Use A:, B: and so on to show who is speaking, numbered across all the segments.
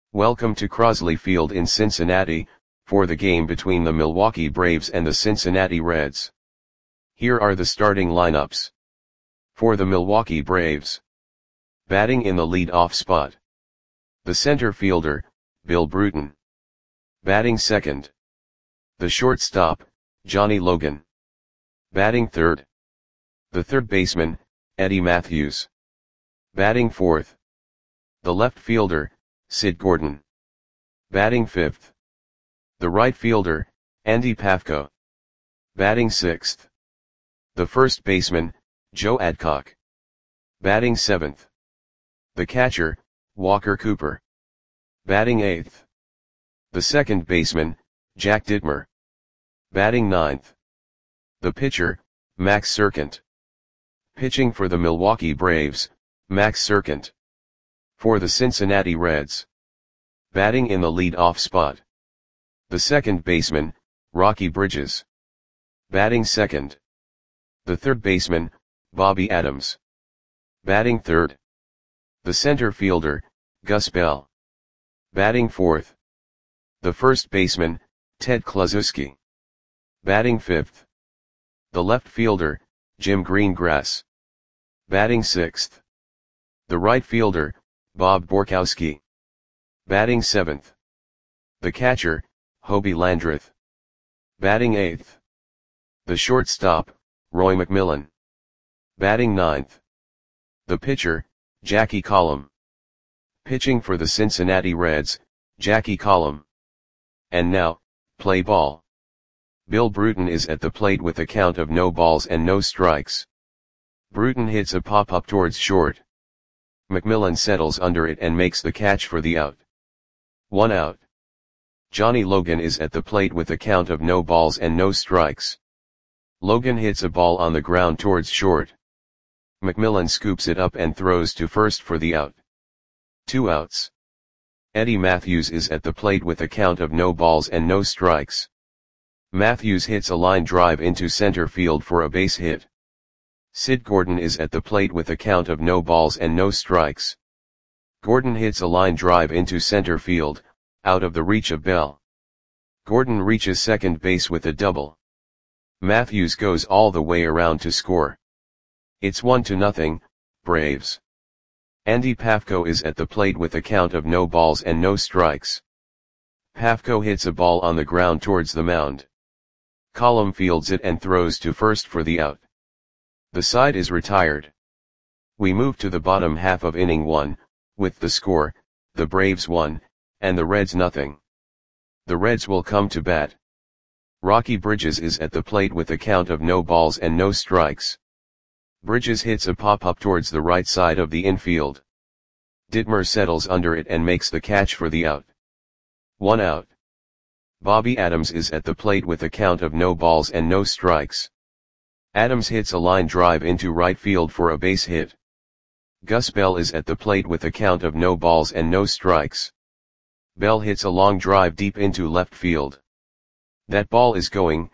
A: Welcome to Crosley Field in Cincinnati, for the game between the Milwaukee Braves and the Cincinnati Reds. Here are the starting lineups. For the Milwaukee Braves. Batting in the lead-off spot. The center fielder, Bill Bruton. Batting second. The shortstop, Johnny Logan. Batting third. The third baseman, Eddie Mathews. Batting fourth. The left fielder, Sid Gordon. Batting fifth. The right fielder, Andy Pafko. Batting sixth. The first baseman, Joe Adcock. Batting seventh. The catcher, Walker Cooper. Batting eighth. The second baseman, Jack Dittmer. Batting ninth. The pitcher, Max Serkent. Pitching for the Milwaukee Braves, Max Serkent. For the Cincinnati Reds. Batting in the lead-off spot. The second baseman, Rocky Bridges. Batting second. The third baseman, Bobby Adams. Batting third. The center fielder, Gus Bell. Batting fourth. The first baseman, Ted Kluszewski. Batting fifth. The left fielder, Jim Greengrass. Batting sixth. The right fielder, Bob Borkowski. Batting seventh. The catcher, Hobie Landreth. Batting eighth. The shortstop, Roy McMillan. Batting ninth. The pitcher, Jackie Collum. Pitching for the Cincinnati Reds, Jackie Collum. And now, play ball. Bill Bruton is at the plate with a count of no balls and no strikes. Bruton hits a pop-up towards short. McMillan settles under it and makes the catch for the out. 1 out. Johnny Logan is at the plate with a count of no balls and no strikes. Logan hits a ball on the ground towards short. McMillan scoops it up and throws to first for the out. 2 outs. Eddie Mathews is at the plate with a count of no balls and no strikes. Mathews hits a line drive into center field for a base hit. Sid Gordon is at the plate with a count of no balls and no strikes. Gordon hits a line drive into center field, out of the reach of Bell. Gordon reaches second base with a double. Mathews goes all the way around to score. It's 1-0, Braves. Andy Pafko is at the plate with a count of no balls and no strikes. Pafko hits a ball on the ground towards the mound. Collum fields it and throws to first for the out. The side is retired. We move to the bottom half of inning 1, with the score, the Braves 1, and the Reds 0. The Reds will come to bat. Rocky Bridges is at the plate with a count of no balls and no strikes. Bridges hits a pop-up towards the right side of the infield. Dittmer settles under it and makes the catch for the out. 1 out. Bobby Adams is at the plate with a count of no balls and no strikes. Adams hits a line drive into right field for a base hit. Gus Bell is at the plate with a count of no balls and no strikes. Bell hits a long drive deep into left field. That ball is gone.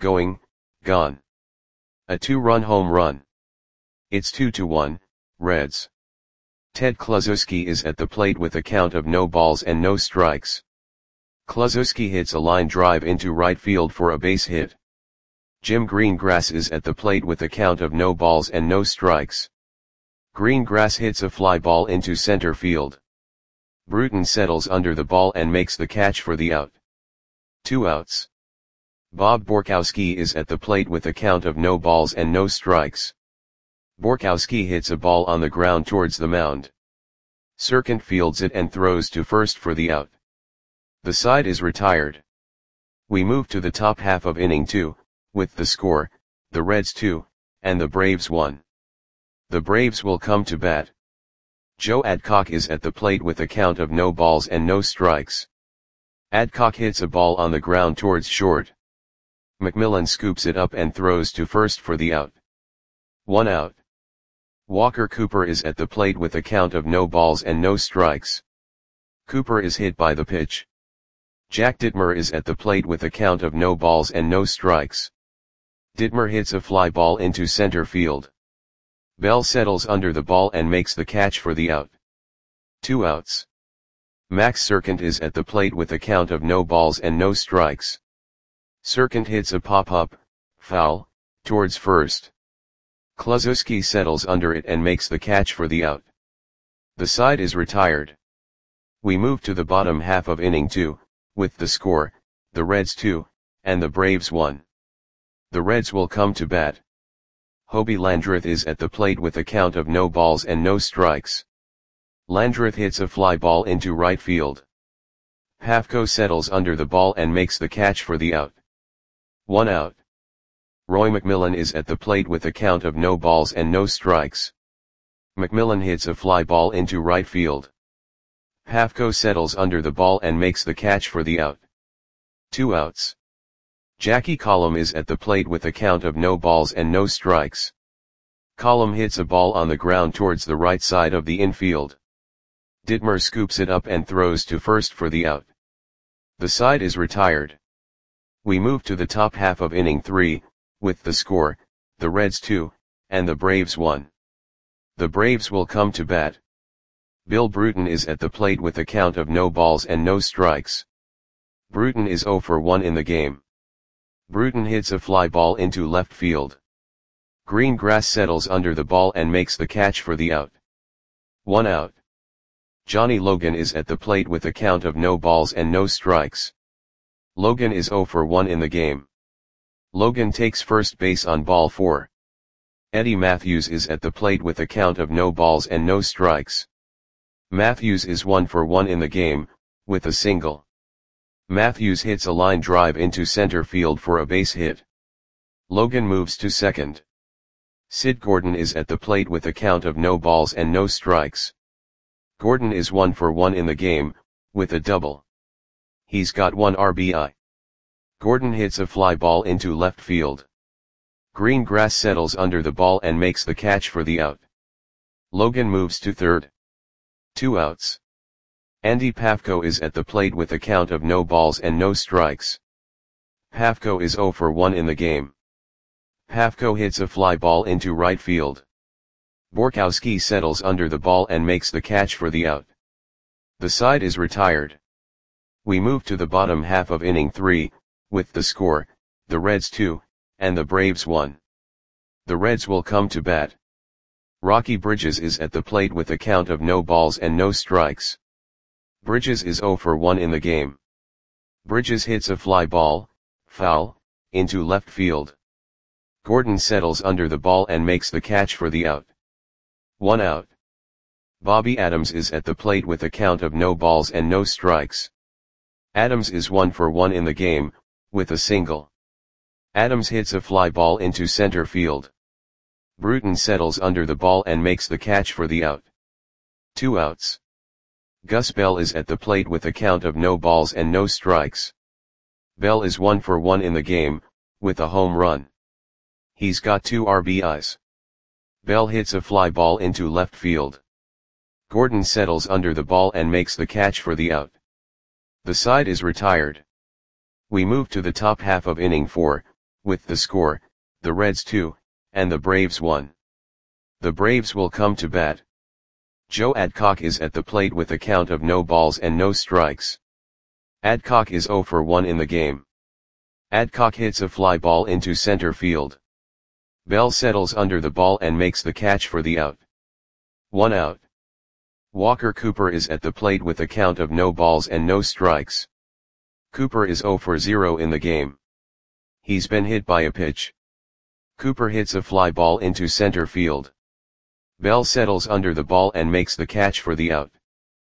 A: A 2-run home run. It's 2-1, Reds. Ted Kluszewski is at the plate with a count of no balls and no strikes. Kluszewski hits a line drive into right field for a base hit. Jim Greengrass is at the plate with a count of no balls and no strikes. Greengrass hits a fly ball into center field. Bruton settles under the ball and makes the catch for the out. 2 outs. Bob Borkowski is at the plate with a count of no balls and no strikes. Borkowski hits a ball on the ground towards the mound. Serkent fields it and throws to first for the out. The side is retired. We move to the top half of inning 2, with the score, the Reds 2, and the Braves 1. The Braves will come to bat. Joe Adcock is at the plate with a count of no balls and no strikes. Adcock hits a ball on the ground towards short. McMillan scoops it up and throws to first for the out. 1 out. Walker Cooper is at the plate with a count of no balls and no strikes. Cooper is hit by the pitch. Jack Dittmer is at the plate with a count of no balls and no strikes. Dittmer hits a fly ball into center field. Bell settles under the ball and makes the catch for the out. 2 outs. Max Serkant is at the plate with a count of no balls and no strikes. Serkant hits a pop-up, foul, towards first. Kluszewski settles under it and makes the catch for the out. The side is retired. We move to the bottom half of inning 2, with the score, the Reds 2, and the Braves 1. The Reds will come to bat. Hobie Landreth is at the plate with a count of no balls and no strikes. Landreth hits a fly ball into right field. Pafko settles under the ball and makes the catch for the out. 1 out. Roy McMillan is at the plate with a count of no balls and no strikes. McMillan hits a fly ball into right field. Pafko settles under the ball and makes the catch for the out. 2 outs. Jackie Collum is at the plate with a count of no balls and no strikes. Collum hits a ball on the ground towards the right side of the infield. Ditmer scoops it up and throws to first for the out. The side is retired. We move to the top half of inning 3, with the score, the Reds 2, and the Braves 1. The Braves will come to bat. Bill Bruton is at the plate with a count of no balls and no strikes. Bruton is 0 for 1 in the game. Bruton hits a fly ball into left field. Greengrass settles under the ball and makes the catch for the out. 1 out. Johnny Logan is at the plate with a count of no balls and no strikes. Logan is 0 for 1 in the game. Logan takes first base on ball 4. Eddie Matthews is at the plate with a count of no balls and no strikes. Matthews is 1 for 1 in the game, with a single. Matthews hits a line drive into center field for a base hit. Logan moves to second. Sid Gordon is at the plate with a count of no balls and no strikes. Gordon is 1 for 1 in the game, with a double. He's got 1 RBI. Gordon hits a fly ball into left field. Greengrass settles under the ball and makes the catch for the out. Logan moves to third. 2 outs. Andy Pafko is at the plate with a count of no balls and no strikes. Pafko is 0 for 1 in the game. Pafko hits a fly ball into right field. Borkowski settles under the ball and makes the catch for the out. The side is retired. We move to the bottom half of inning 3, with the score, the Reds 2, and the Braves 1. The Reds will come to bat. Rocky Bridges is at the plate with a count of no balls and no strikes. Bridges is 0 for 1 in the game. Bridges hits a fly ball, foul, into left field. Gordon settles under the ball and makes the catch for the out. 1 out. Bobby Adams is at the plate with a count of no balls and no strikes. Adams is 1 for 1 in the game, with a single. Adams hits a fly ball into center field. Bruton settles under the ball and makes the catch for the out. 2 outs. Gus Bell is at the plate with a count of no balls and no strikes. Bell is 1 for 1 in the game, with a home run. He's got 2 RBIs. Bell hits a fly ball into left field. Gordon settles under the ball and makes the catch for the out. The side is retired. We move to the top half of inning 4, with the score, the Reds 2, and the Braves 1. The Braves will come to bat. Joe Adcock is at the plate with a count of no balls and no strikes. Adcock is 0 for 1 in the game. Adcock hits a fly ball into center field. Bell settles under the ball and makes the catch for the out. 1 out. Walker Cooper is at the plate with a count of no balls and no strikes. Cooper is 0 for 0 in the game. He's been hit by a pitch. Cooper hits a fly ball into center field. Bell settles under the ball and makes the catch for the out.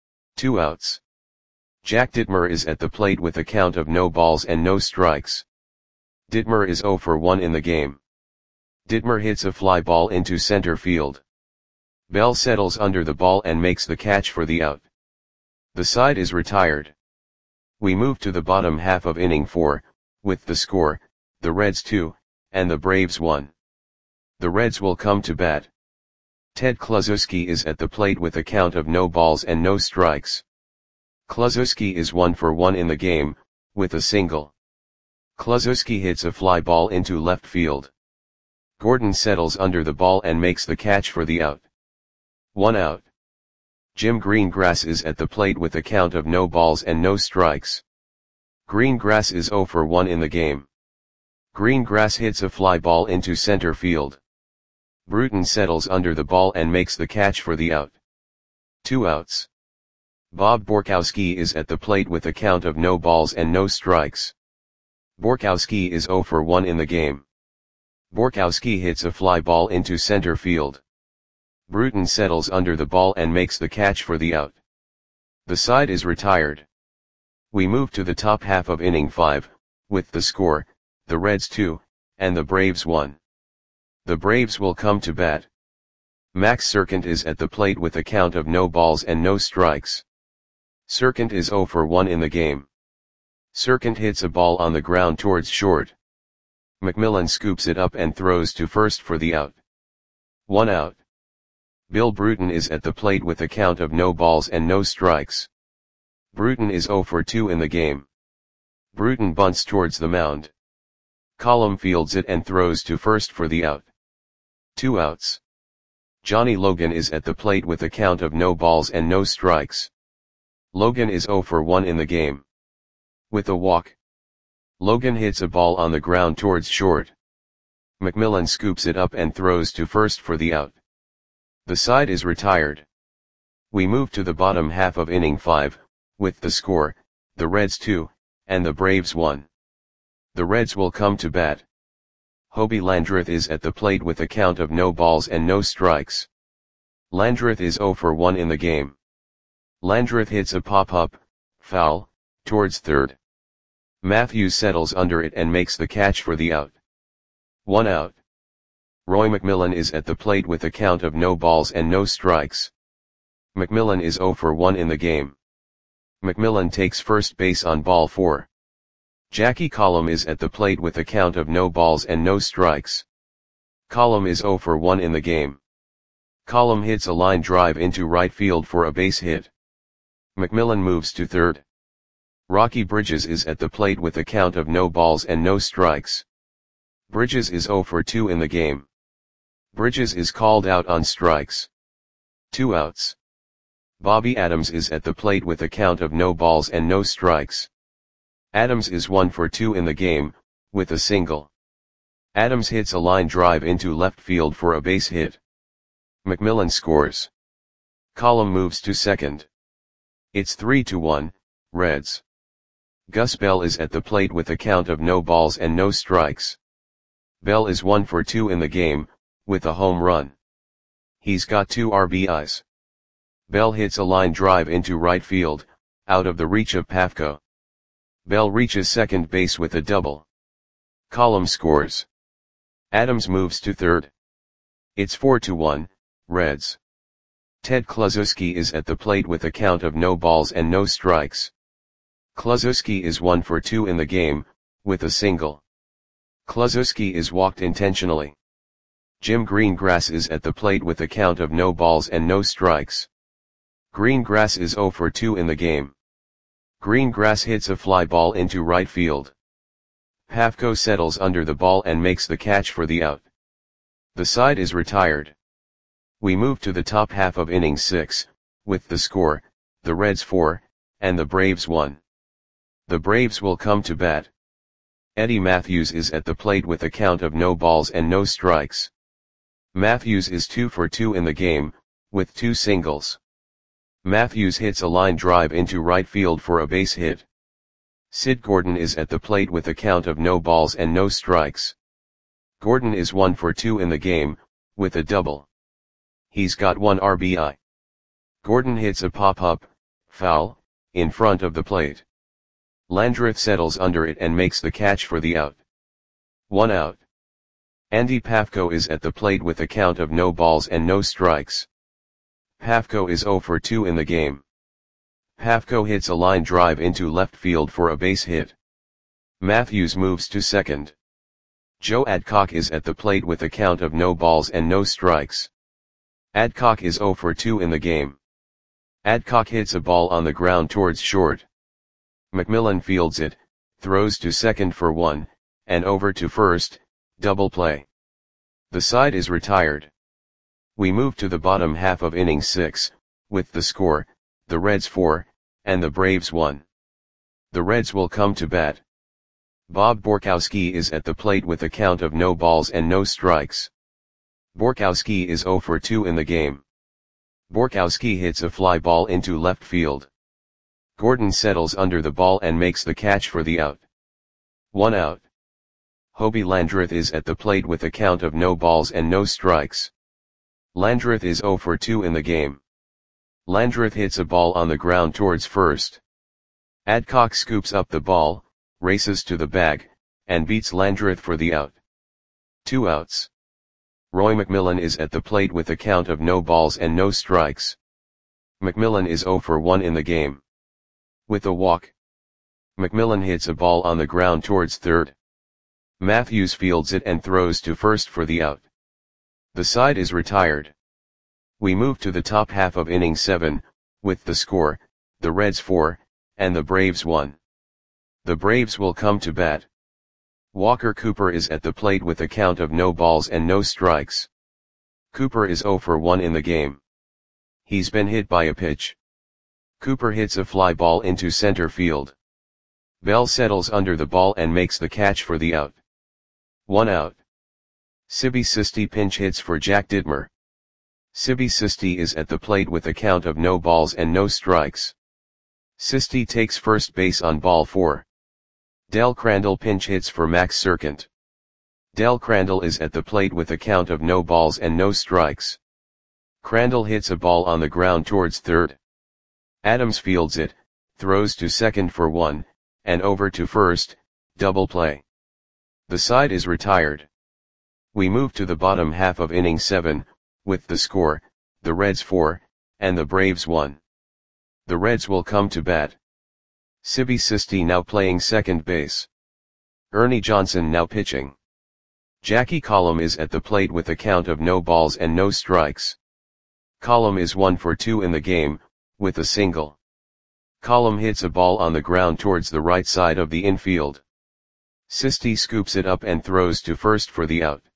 A: 2 outs. Jack Ditmer is at the plate with a count of no balls and no strikes. Ditmer is 0 for 1 in the game. Ditmer hits a fly ball into center field. Bell settles under the ball and makes the catch for the out. The side is retired. We move to the bottom half of inning 4, with the score, the Reds 2, and the Braves 1. The Reds will come to bat. Ted Kluszewski is at the plate with a count of no balls and no strikes. Kluszewski is 1 for 1 in the game, with a single. Kluszewski hits a fly ball into left field. Gordon settles under the ball and makes the catch for the out. 1 out. Jim Greengrass is at the plate with a count of no balls and no strikes. Greengrass is 0 for 1 in the game. Greengrass hits a fly ball into center field. Bruton settles under the ball and makes the catch for the out. 2 outs. Bob Borkowski is at the plate with a count of no balls and no strikes. Borkowski is 0 for 1 in the game. Borkowski hits a fly ball into center field. Bruton settles under the ball and makes the catch for the out. The side is retired. We move to the top half of inning 5, with the score, the Reds 2, and the Braves 1. The Braves will come to bat. Max Serkant is at the plate with a count of no balls and no strikes. Serkant is 0 for 1 in the game. Serkant hits a ball on the ground towards short. McMillan scoops it up and throws to first for the out. 1 out. Bill Bruton is at the plate with a count of no balls and no strikes. Bruton is 0 for 2 in the game. Bruton bunts towards the mound. Colum fields it and throws to first for the out. 2 outs. Johnny Logan is at the plate with a count of no balls and no strikes. Logan is 0 for 1 in the game. With a walk, Logan hits a ball on the ground towards short. McMillan scoops it up and throws to first for the out. The side is retired. We move to the bottom half of inning 5, with the score, the Reds 2, and the Braves 1. The Reds will come to bat. Hobie Landreth is at the plate with a count of no balls and no strikes. Landreth is 0 for 1 in the game. Landreth hits a pop-up, foul, towards third. Matthews settles under it and makes the catch for the out. 1 out. Roy McMillan is at the plate with a count of no balls and no strikes. McMillan is 0 for 1 in the game. McMillan takes first base on ball 4. Jackie Colum is at the plate with a count of no balls and no strikes. Colum is 0 for 1 in the game. Colum hits a line drive into right field for a base hit. McMillan moves to third. Rocky Bridges is at the plate with a count of no balls and no strikes. Bridges is 0 for 2 in the game. Bridges is called out on strikes. 2 outs. Bobby Adams is at the plate with a count of no balls and no strikes. Adams is 1 for 2 in the game, with a single. Adams hits a line drive into left field for a base hit. McMillan scores. Colum moves to second. It's 3-1, Reds. Gus Bell is at the plate with a count of no balls and no strikes. Bell is 1 for 2 in the game, with a home run. He's got 2 RBIs. Bell hits a line drive into right field, out of the reach of Pafko. Bell reaches second base with a double. Colum scores. Adams moves to third. It's 4-1, Reds. Ted Kluszewski is at the plate with a count of no balls and no strikes. Kluszewski is 1 for 2 in the game, with a single. Kluszewski is walked intentionally. Jim Greengrass is at the plate with a count of no balls and no strikes. Greengrass is 0 for 2 in the game. Greengrass hits a fly ball into right field. Pafko settles under the ball and makes the catch for the out. The side is retired. We move to the top half of inning 6, with the score, the Reds 4, and the Braves 1. The Braves will come to bat. Eddie Matthews is at the plate with a count of no balls and no strikes. Matthews is 2 for 2 in the game, with 2 singles. Matthews hits a line drive into right field for a base hit. Sid Gordon is at the plate with a count of no balls and no strikes. Gordon is 1 for 2 in the game, with a double. He's got 1 RBI. Gordon hits a pop-up, foul, in front of the plate. Landreth settles under it and makes the catch for the out. 1 out. Andy Pafko is at the plate with a count of no balls and no strikes. Pafko is 0 for 2 in the game. Pafko hits a line drive into left field for a base hit. Matthews moves to second. Joe Adcock is at the plate with a count of no balls and no strikes. Adcock is 0 for 2 in the game. Adcock hits a ball on the ground towards short. McMillan fields it, throws to second for 1, and over to first, double play. The side is retired. We move to the bottom half of inning 6, with the score, the Reds 4, and the Braves 1. The Reds will come to bat. Bob Borkowski is at the plate with a count of no balls and no strikes. Borkowski is 0 for 2 in the game. Borkowski hits a fly ball into left field. Gordon settles under the ball and makes the catch for the out. 1 out. Hobie Landreth is at the plate with a count of no balls and no strikes. Landreth is 0 for 2 in the game. Landreth hits a ball on the ground towards first. Adcock scoops up the ball, races to the bag, and beats Landreth for the out. 2 outs. Roy McMillan is at the plate with a count of no balls and no strikes. McMillan is 0 for 1 in the game. With a walk, McMillan hits a ball on the ground towards third. Matthews fields it and throws to first for the out. The side is retired. We move to the top half of inning 7, with the score, the Reds 4, and the Braves 1. The Braves will come to bat. Walker Cooper is at the plate with a count of no balls and no strikes. Cooper is 0 for 1 in the game. He's been hit by a pitch. Cooper hits a fly ball into center field. Bell settles under the ball and makes the catch for the out. 1 out. Sibby Sisti pinch hits for Jack Dittmer. Sibby Sisti is at the plate with a count of no balls and no strikes. Sisti takes first base on ball 4. Del Crandall pinch hits for Max Serkant. Del Crandall is at the plate with a count of no balls and no strikes. Crandall hits a ball on the ground towards third. Adams fields it, throws to second for 1, and over to first, double play. The side is retired. We move to the bottom half of inning 7, with the score, the Reds 4, and the Braves 1. The Reds will come to bat. Sibby Sisti now playing second base. Ernie Johnson now pitching. Jackie Collum is at the plate with a count of no balls and no strikes. Collum is 1 for 2 in the game, with a single. Collum hits a ball on the ground towards the right side of the infield. Sisti scoops it up and throws to first for the out.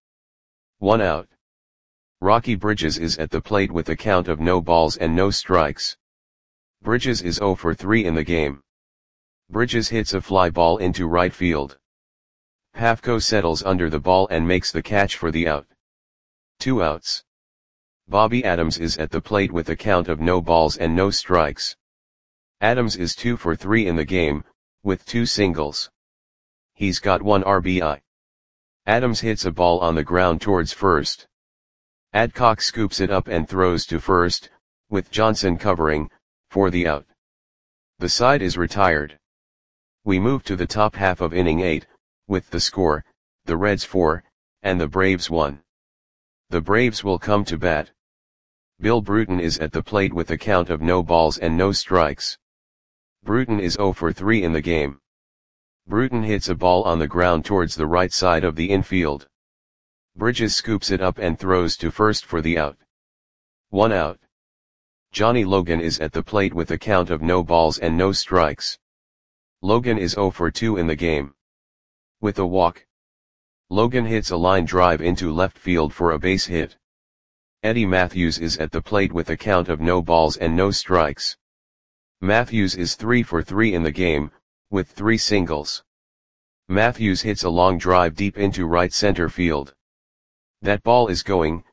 A: 1 out. Rocky Bridges is at the plate with a count of no balls and no strikes. Bridges is 0 for 3 in the game. Bridges hits a fly ball into right field. Pafko settles under the ball and makes the catch for the out. 2 outs. Bobby Adams is at the plate with a count of no balls and no strikes. Adams is 2 for 3 in the game, with 2 singles. He's got 1 RBI. Adams hits a ball on the ground towards first. Adcock scoops it up and throws to first, with Johnson covering, for the out. The side is retired. We move to the top half of inning 8, with the score, the Reds 4, and the Braves 1. The Braves will come to bat. Bill Bruton is at the plate with a count of no balls and no strikes. Bruton is 0 for 3 in the game. Bruton hits a ball on the ground towards the right side of the infield. Bridges scoops it up and throws to first for the out. 1 out. Johnny Logan is at the plate with a count of no balls and no strikes. Logan is 0 for 2 in the game. With a walk, Logan hits a line drive into left field for a base hit. Eddie Matthews is at the plate with a count of no balls and no strikes. Matthews is 3 for 3 in the game, with 3 singles. Matthews hits a long drive deep into right center field. That ball is gone.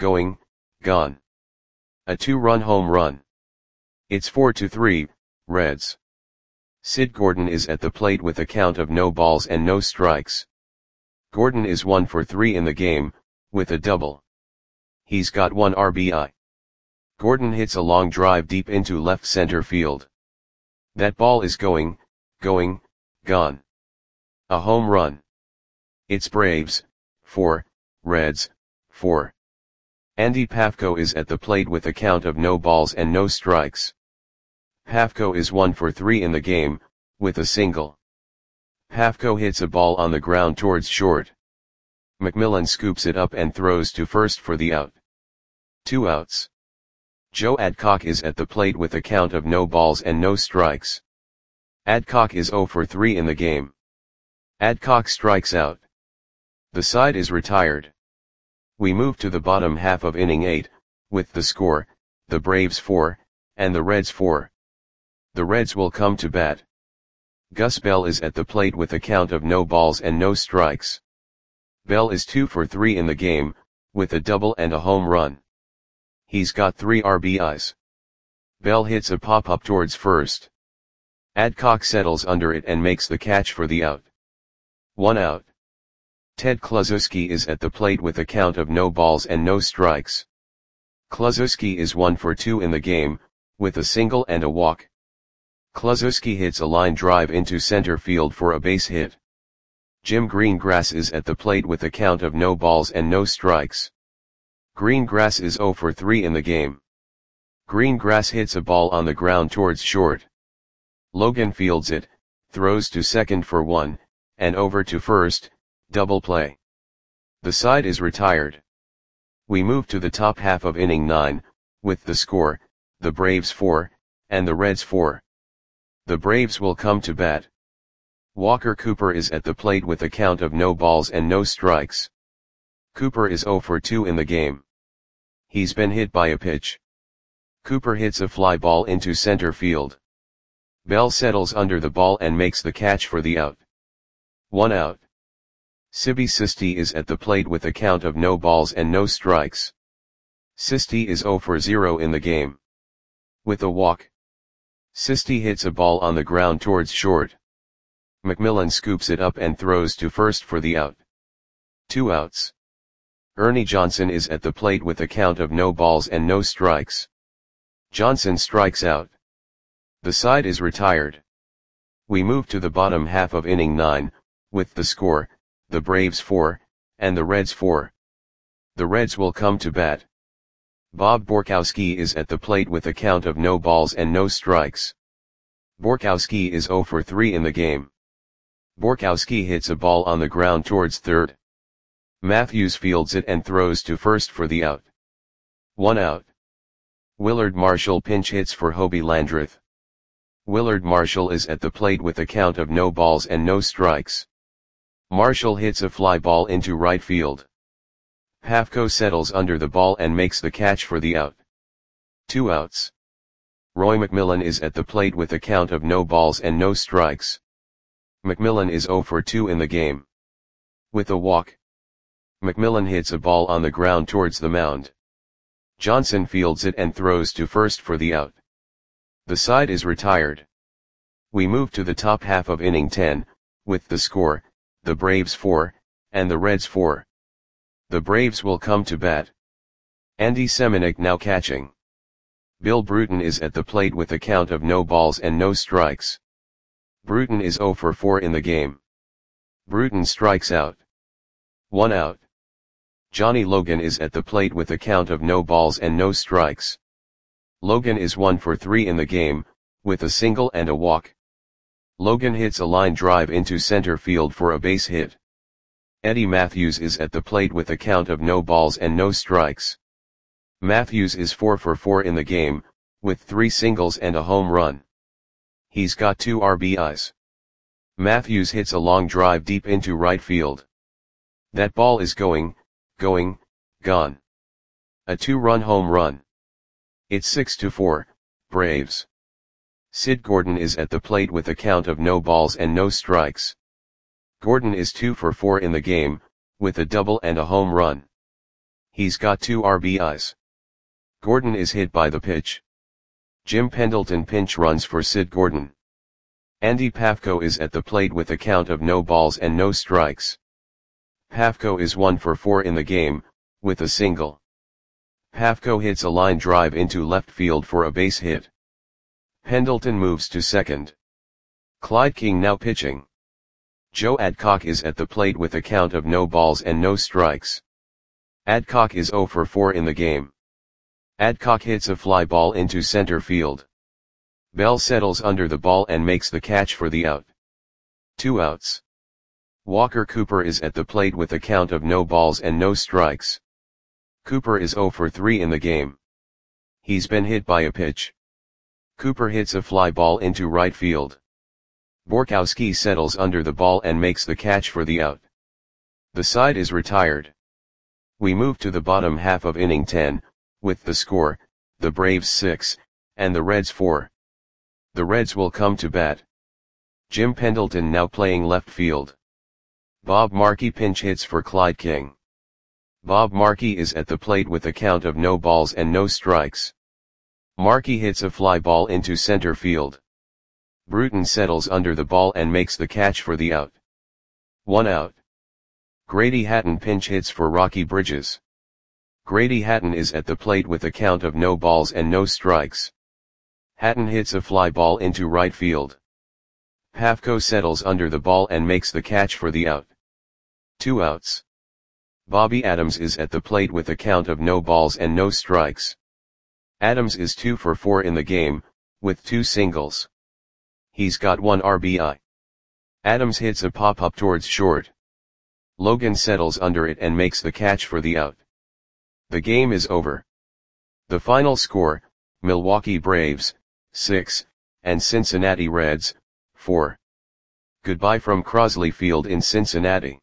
A: A 2-run home run. It's 4-3, Reds. Sid Gordon is at the plate with a count of no balls and no strikes. Gordon is 1 for 3 in the game, with a double. He's got 1 RBI. Gordon hits a long drive deep into left center field. That ball is gone. A home run. It's Braves 4, Reds 4. Andy Pafko is at the plate with a count of no balls and no strikes. Pafko is 1 for 3 in the game, with a single. Pafko hits a ball on the ground towards short. McMillan scoops it up and throws to first for the out. 2 outs. Joe Adcock is at the plate with a count of no balls and no strikes. Adcock is 0 for 3 in the game. Adcock strikes out. The side is retired. We move to the bottom half of inning 8, with the score, the Braves 4, and the Reds 4. The Reds will come to bat. Gus Bell is at the plate with a count of no balls and no strikes. Bell is 2 for 3 in the game, with a double and a home run. He's got 3 RBIs. Bell hits a pop-up towards first. Adcock settles under it and makes the catch for the out. 1 out. Ted Kluszewski is at the plate with a count of no balls and no strikes. Kluszewski is 1 for 2 in the game, with a single and a walk. Kluszewski hits a line drive into center field for a base hit. Jim Greengrass is at the plate with a count of no balls and no strikes. Greengrass is 0 for 3 in the game. Greengrass hits a ball on the ground towards short. Logan fields it, throws to second for 1, and over to first, double play. The side is retired. We move to the top half of inning 9, with the score, the Braves 4, and the Reds 4. The Braves will come to bat. Walker Cooper is at the plate with a count of no balls and no strikes. Cooper is 0 for 2 in the game. He's been hit by a pitch. Cooper hits a fly ball into center field. Bell settles under the ball and makes the catch for the out. 1 out. Sibby Sisti is at the plate with a count of no balls and no strikes. Sisti is 0 for 0 in the game. With a walk. Sisti hits a ball on the ground towards short. McMillan scoops it up and throws to first for the out. 2 outs. Ernie Johnson is at the plate with a count of no balls and no strikes. Johnson strikes out. The side is retired. We move to the bottom half of inning 9, with the score, the Braves 4, and the Reds 4. The Reds will come to bat. Bob Borkowski is at the plate with a count of no balls and no strikes. Borkowski is 0 for 3 in the game. Borkowski hits a ball on the ground towards third. Matthews fields it and throws to first for the out. 1 out. Willard Marshall pinch hits for Hobie Landreth. Willard Marshall is at the plate with a count of no balls and no strikes. Marshall hits a fly ball into right field. Pafko settles under the ball and makes the catch for the out. 2 outs. Roy McMillan is at the plate with a count of no balls and no strikes. McMillan is 0 for 2 in the game. With a walk. McMillan hits a ball on the ground towards the mound. Johnson fields it and throws to first for the out. The side is retired. We move to the top half of inning 10, with the score, the Braves 4, and the Reds 4. The Braves will come to bat. Andy Semenuk now catching. Bill Bruton is at the plate with a count of no balls and no strikes. Bruton is 0 for 4 in the game. Bruton strikes out. 1 out. Johnny Logan is at the plate with a count of no balls and no strikes. Logan is 1 for 3 in the game, with a single and a walk. Logan hits a line drive into center field for a base hit. Eddie Matthews is at the plate with a count of no balls and no strikes. Matthews is 4 for 4 in the game, with 3 singles and a home run. He's got 2 RBIs. Matthews hits a long drive deep into right field. That ball is gone. A 2-run home run. It's 6-4, Braves. Sid Gordon is at the plate with a count of no balls and no strikes. Gordon is 2 for 4 in the game, with a double and a home run. He's got 2 RBIs. Gordon is hit by the pitch. Jim Pendleton pinch runs for Sid Gordon. Andy Pafko is at the plate with a count of no balls and no strikes. Pafko is 1 for 4 in the game, with a single. Pafko hits a line drive into left field for a base hit. Pendleton moves to second. Clyde King now pitching. Joe Adcock is at the plate with a count of no balls and no strikes. Adcock is 0 for 4 in the game. Adcock hits a fly ball into center field. Bell settles under the ball and makes the catch for the out. 2 outs. Walker Cooper is at the plate with a count of no balls and no strikes. Cooper is 0 for 3 in the game. He's been hit by a pitch. Cooper hits a fly ball into right field. Borkowski settles under the ball and makes the catch for the out. The side is retired. We move to the bottom half of inning 10, with the score, the Braves 6, and the Reds 4. The Reds will come to bat. Jim Pendleton now playing left field. Bob Markey pinch hits for Clyde King. Bob Markey is at the plate with a count of no balls and no strikes. Markey hits a fly ball into center field. Bruton settles under the ball and makes the catch for the out. 1 out. Grady Hatton pinch hits for Rocky Bridges. Grady Hatton is at the plate with a count of no balls and no strikes. Hatton hits a fly ball into right field. Pafko settles under the ball and makes the catch for the out. 2 outs. Bobby Adams is at the plate with a count of no balls and no strikes. Adams is 2 for 4 in the game, with 2 singles. He's got 1 RBI. Adams hits a pop-up towards short. Logan settles under it and makes the catch for the out. The game is over. The final score, Milwaukee Braves, 6, and Cincinnati Reds, 4. Goodbye from Crosley Field in Cincinnati.